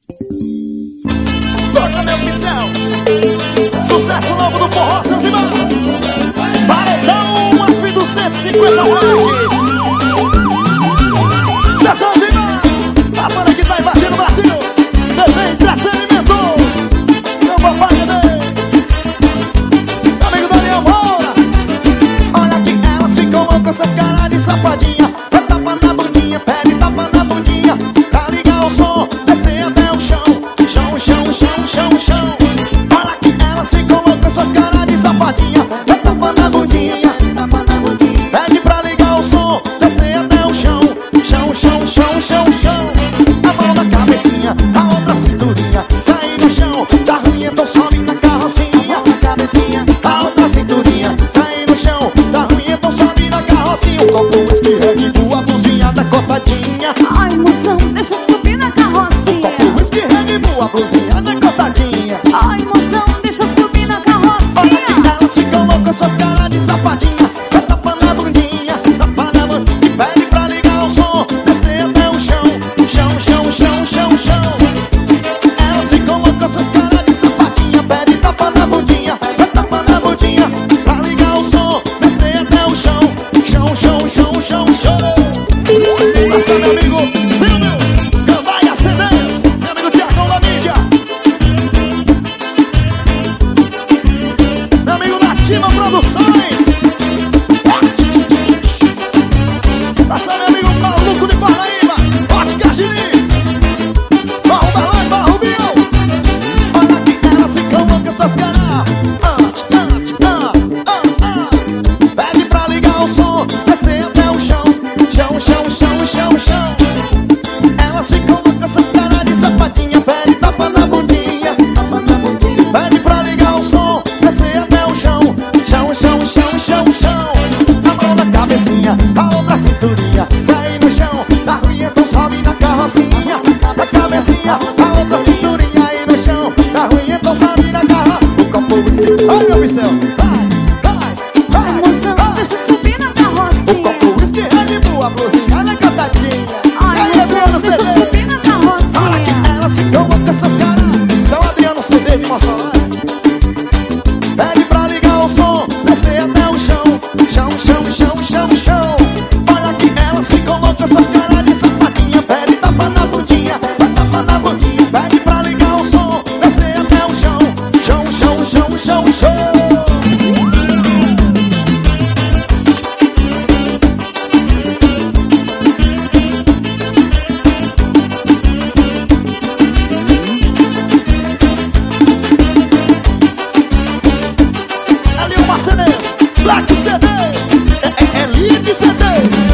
Toca meu pincel. Sucesso novo do forró, Zanzibar. Paredão, F 250 Black. Zanzibar, a banda que tá invadindo o Brasil. TV Entretenimentos. Meu papai Nenê. Meu amigo Daniel Moura. Olha que ela se coloca essas caras de safadinha. Vai tapa na bundinha, pede tapa na bundinha. Pra ligar o som, descer até o chão. Chão, chão, chão, chão, chão. Olha que ela se coloca essas caras de safadinha. Vai tapa na bundinha, pede pra ligar o som, descer até o chão. Chão, chão, chão, chão, chão. A mão na cabecinha, a outra cinturinha. Sai no chão, tá ruim, então sobe na carrocinha. Cabecinha, a outra cinturinha. Sai no chão, tá ruim, então sobe na carrocinha. O copo whisky Red Bull, a blusinha da cotadinha. Ai, moção, deixa eu subir na carrocinha. O copo whisky Red Bull, a blusinha da cotadinha. Ai, moção, deixa eu subir na Olha carrocinha. que ela se coloca suas caras de safadinha. Vai tapa na bundinha, tapa na bundinha. E pede pra ligar o som, descer até o chão. Chão, chão, chão, chão, chão. Ela se coloca suas caras de safadinha. Pede tapa na bundinha, vai tapa na bundinha. Pra ligar o som, descer até o chão. Chão, chão, chão, chão, chão. Passa meu amigo Silvio, Gandaia CDs. Meu amigo Tiagão da mídia. Meu amigo Nativa Produções. Passa meu amigo Maluco de Paraíba, Ótica Diniz, Barro Berlândia, Barro Bião. Olha que ela se coloca essas caras. Pede pra ligar o som, descer até o chão. Chão, chão, chão, chão, chão. Ela se coloca essas caras de sapatinha. Pede tapa na bundinha, pede pra ligar o som, descer até o chão. Chão, chão, chão, chão, chão. A mão na cabecinha, a outra cinturinha. Sai no chão, tá ruim, então sobe na carrocinha. A cabecinha, a outra cinturinha. Aí no chão, tá ruim, então sobe na carrocinha. O copo whisky, olha meu pincel. Ai, moção, deixa eu subir na O carrocinha. copo whisky, Red Bull, a blusinha na cantadinha. Ai, moção, deixa eu subir na Olha que carrocinha. ela se coloca essas caras. São Adriano CD de Mossoró. Pede pra ligar o som, descer até o chão. Chão, chão, chão, chão, chão. Olha que ela se coloca essas caras de sapatinha. Pede tapa na bundinha, vai tapa na bundinha. Pede pra ligar o som, descer até o chão. Chão, chão, chão, chão, chão. Ali o Marcenes, Black CD, Elite CD.